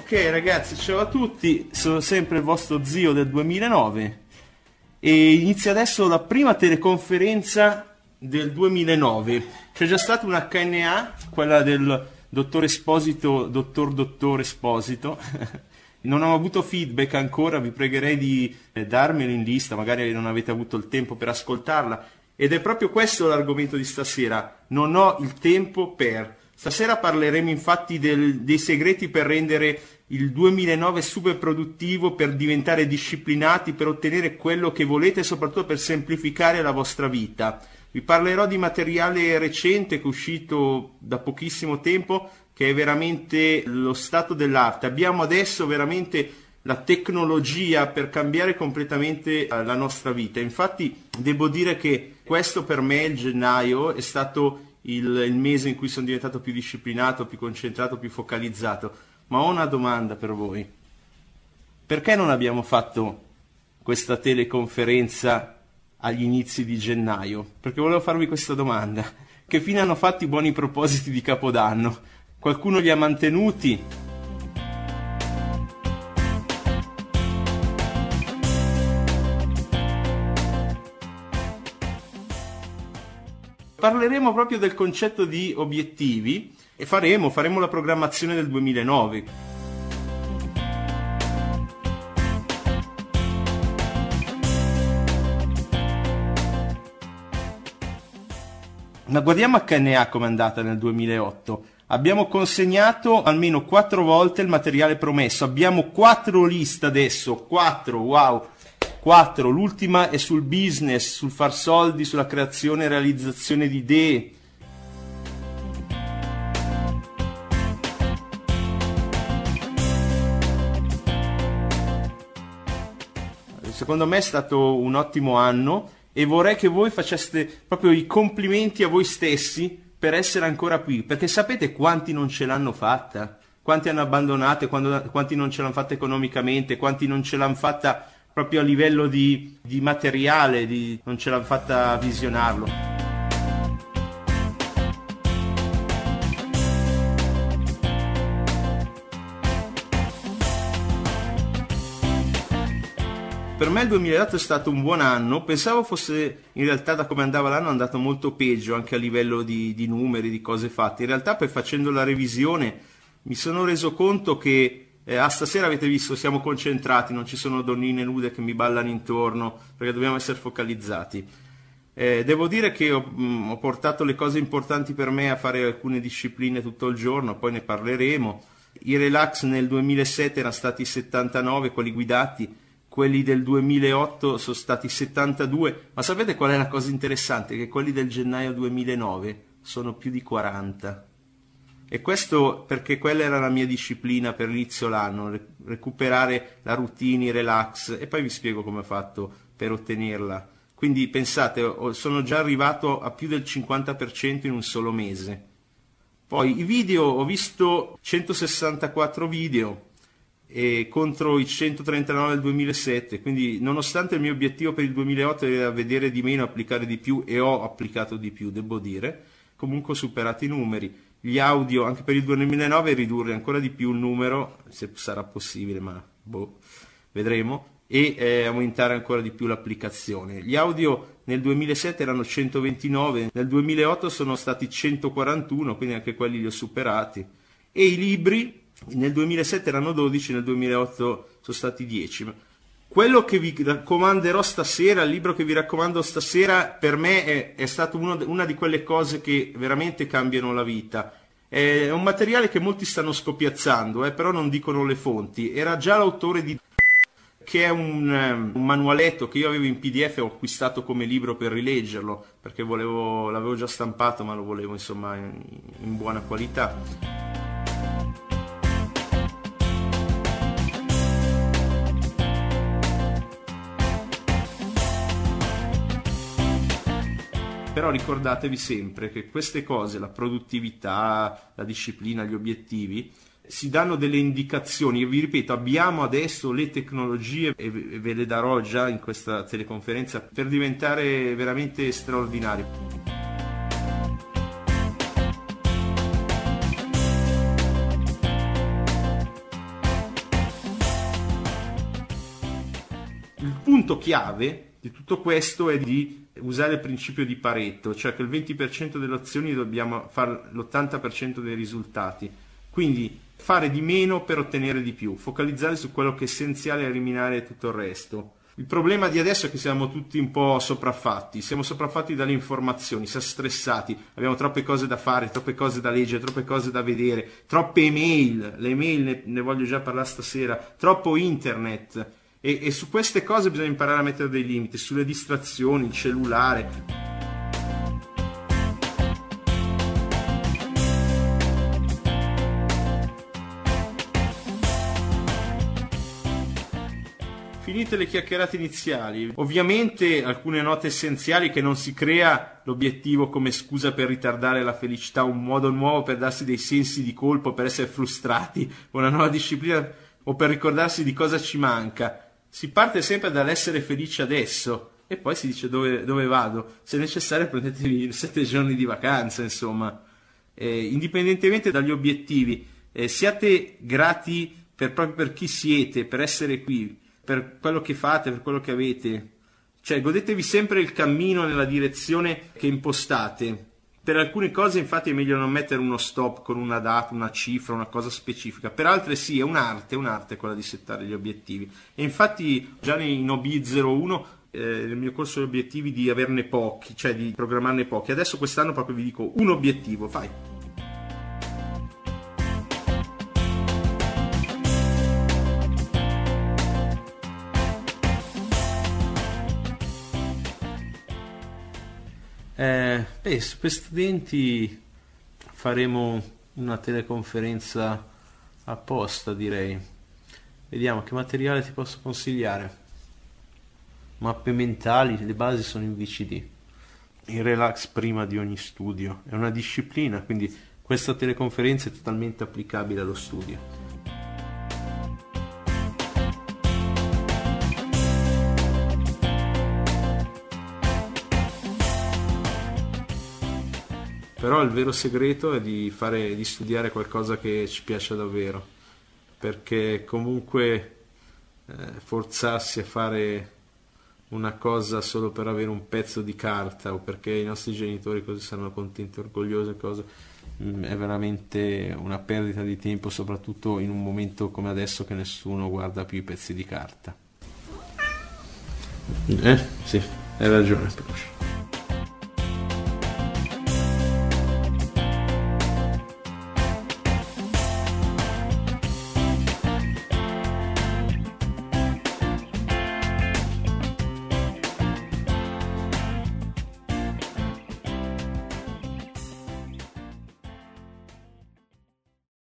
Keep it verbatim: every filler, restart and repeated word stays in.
Ok ragazzi, ciao a tutti, sono sempre il vostro zio del duemilanove e inizia adesso la prima teleconferenza del duemilanove. C'è già stata una H N A, quella del dottor Esposito, dottor dottor Esposito. Non ho avuto feedback ancora, vi pregherei di eh, darmelo in lista, magari non avete avuto il tempo per ascoltarla. Ed è proprio questo l'argomento di stasera, non ho il tempo per. Stasera parleremo infatti del, dei segreti per rendere il duemilanove super produttivo, per diventare disciplinati, per ottenere quello che volete e soprattutto per semplificare la vostra vita. Vi parlerò di materiale recente che è uscito da pochissimo tempo, che è veramente lo stato dell'arte. Abbiamo adesso veramente la tecnologia per cambiare completamente la nostra vita. Infatti devo dire che questo per me, il gennaio, è stato il, il mese in cui sono diventato più disciplinato, più concentrato, più focalizzato. Ma ho una domanda per voi. Perché non abbiamo fatto questa teleconferenza agli inizi di gennaio? Perché volevo farvi questa domanda. Che fine hanno fatto i buoni propositi di Capodanno? Qualcuno li ha mantenuti? Parleremo proprio del concetto di obiettivi e faremo, faremo la programmazione del duemilanove. Ma guardiamo H N A come è andata nel duemilaotto. Abbiamo consegnato almeno quattro volte il materiale promesso. Abbiamo quattro liste adesso, quattro, wow, quattro. L'ultima è sul business, sul far soldi, sulla creazione e realizzazione di idee. Secondo me è stato un ottimo anno e vorrei che voi faceste proprio i complimenti a voi stessi per essere ancora qui, perché sapete quanti non ce l'hanno fatta, quanti hanno abbandonato, quanti non ce l'hanno fatta economicamente, quanti non ce l'hanno fatta proprio a livello di, di materiale, di, non ce l'hanno fatta visionarlo. Per me il duemilaotto è stato un buon anno, pensavo fosse, in realtà da come andava l'anno è andato molto peggio anche a livello di, di numeri, di cose fatte. In realtà poi facendo la revisione mi sono reso conto che eh, a stasera avete visto, siamo concentrati, non ci sono donnine nude che mi ballano intorno, perché dobbiamo essere focalizzati. Eh, devo dire che ho, mh, ho portato le cose importanti per me a fare alcune discipline tutto il giorno, poi ne parleremo. I relax nel duemilasette erano stati settantanove, quelli guidati. Quelli del duemilaotto sono stati settantadue, ma sapete qual è la cosa interessante? Che quelli del gennaio duemilanove sono più di quaranta. E questo perché quella era la mia disciplina per l'inizio l'anno, recuperare la routine, i relax, e poi vi spiego come ho fatto per ottenerla. Quindi pensate, sono già arrivato a più del cinquanta per cento in un solo mese. Poi i video, ho visto centosessantaquattro video, e contro i centotrentanove del duemilasette, quindi nonostante il mio obiettivo per il duemilaotto era vedere di meno, applicare di più, e ho applicato di più, devo dire, comunque ho superato i numeri. Gli audio anche per il duemilanove ridurre ancora di più il numero, se sarà possibile, ma boh, vedremo, e eh, aumentare ancora di più l'applicazione. Gli audio nel duemilasette erano centoventinove, nel duemilaotto sono stati centoquarantuno, quindi anche quelli li ho superati, e i libri nel duemilasette erano dodici, nel duemilaotto sono stati dieci. Quello che vi raccomanderò stasera, il libro che vi raccomando stasera, per me è, è stato uno, una di quelle cose che veramente cambiano la vita. È un materiale che molti stanno scopiazzando, eh, però non dicono le fonti. Era già l'autore di che è un, un manualetto che io avevo in P D F e ho acquistato come libro per rileggerlo, perché volevo, l'avevo già stampato, ma lo volevo insomma in, in buona qualità. Però ricordatevi sempre che queste cose, la produttività, la disciplina, gli obiettivi, si danno delle indicazioni. Io vi ripeto, abbiamo adesso le tecnologie, e ve le darò già in questa teleconferenza, per diventare veramente straordinari. Il punto chiave di tutto questo è di usare il principio di Pareto, cioè che il venti per cento delle azioni dobbiamo fare l'ottanta per cento dei risultati, quindi fare di meno per ottenere di più, focalizzare su quello che è essenziale e eliminare tutto il resto. Il problema di adesso è che siamo tutti un po' sopraffatti, siamo sopraffatti dalle informazioni, siamo stressati, abbiamo troppe cose da fare, troppe cose da leggere, troppe cose da vedere, troppe email, le email ne, ne voglio già parlare stasera, troppo internet e, e su queste cose bisogna imparare a mettere dei limiti, sulle distrazioni, il cellulare. Finite le chiacchierate iniziali, ovviamente alcune note essenziali: che non si crea l'obiettivo come scusa per ritardare la felicità, un modo nuovo per darsi dei sensi di colpo, per essere frustrati, una nuova disciplina o per ricordarsi di cosa ci manca. Si parte sempre dall'essere felice adesso e poi si dice dove, dove vado, se necessario prendetevi sette giorni di vacanza, insomma. Eh, indipendentemente dagli obiettivi, eh, siate grati per, proprio per chi siete, per essere qui, per quello che fate, per quello che avete, cioè godetevi sempre il cammino nella direzione che impostate. Per alcune cose infatti è meglio non mettere uno stop con una data, una cifra, una cosa specifica, per altre sì, è un'arte, è un'arte quella di settare gli obiettivi. E infatti già in O B zero uno, eh, nel mio corso di obiettivi, di averne pochi, cioè di programmarne pochi, adesso quest'anno proprio vi dico un obiettivo, fai. Eh, beh, per studenti faremo una teleconferenza apposta, direi. Vediamo che materiale ti posso consigliare. Mappe mentali, le basi sono in V C D. Il relax prima di ogni studio è una disciplina, quindi questa teleconferenza è totalmente applicabile allo studio. Però il vero segreto è di fare, di studiare qualcosa che ci piace davvero, perché comunque eh, forzarsi a fare una cosa solo per avere un pezzo di carta o perché i nostri genitori così saranno contenti e orgogliosi, cosa, mh, è veramente una perdita di tempo, soprattutto in un momento come adesso che nessuno guarda più i pezzi di carta. Eh, sì, hai ragione.